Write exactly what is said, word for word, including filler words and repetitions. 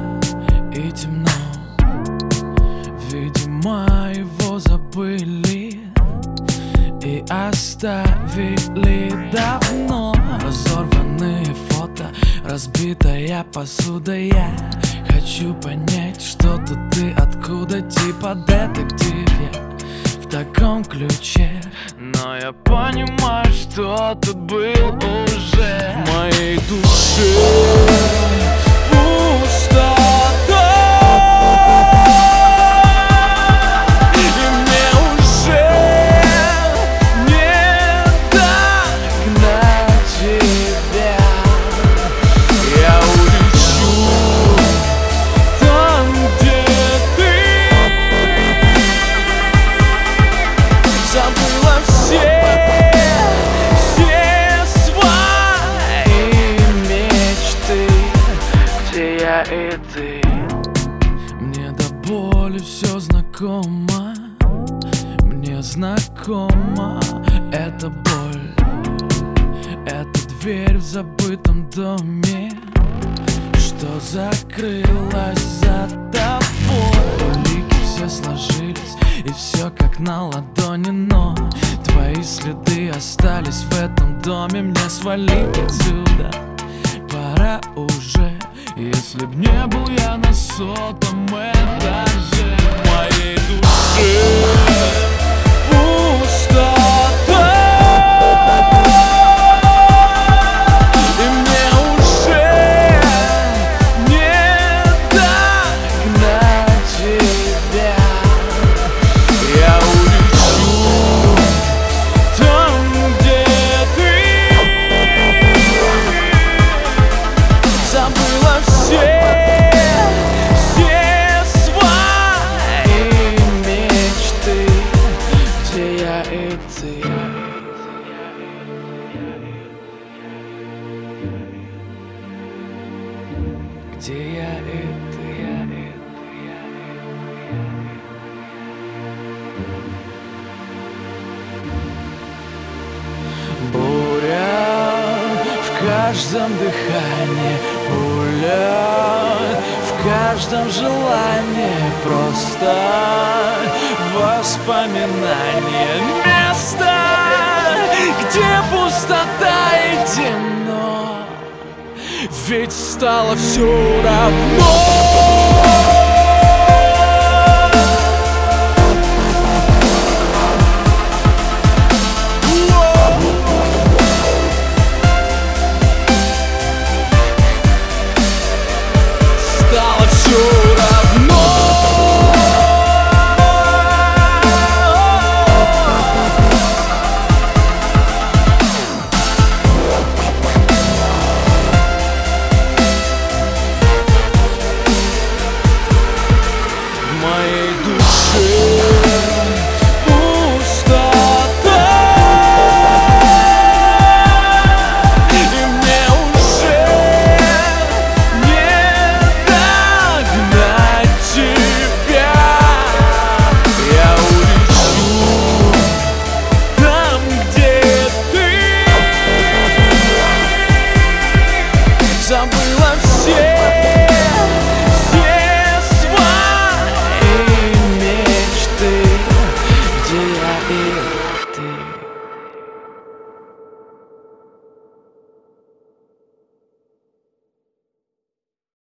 и темно. Видимо, его забыли и оставили давно. Разорванные фото, разбитая посуда. Я хочу понять, что тут и откуда. Типа детектив я в таком ключе. Но я понимаю, что тут был уже в моей душе пустота. И мне уже не догнать тебя. Я улечу там, где ты забыла все, все свои мечты, где я и ты. Мне до боли все знакомо, мне знакома эта боль. Это дверь в забытом доме, что закрылась за тобой. Улики все сложились, и все как на ладони. Но твои следы остались в этом доме. Мне свалить отсюда пора уже. Если б не был я на сотом этаже, в моей душе пустота. И мне уже не догнать тебя. Я улечу там, где ты забыла все, все свои мечты, где я и ты. Где я и ты. Буря в каждом дыхании, пуля в каждом желании. Просто воспоминание, место, где пустота и темно. Ведь стало все равно. Стало все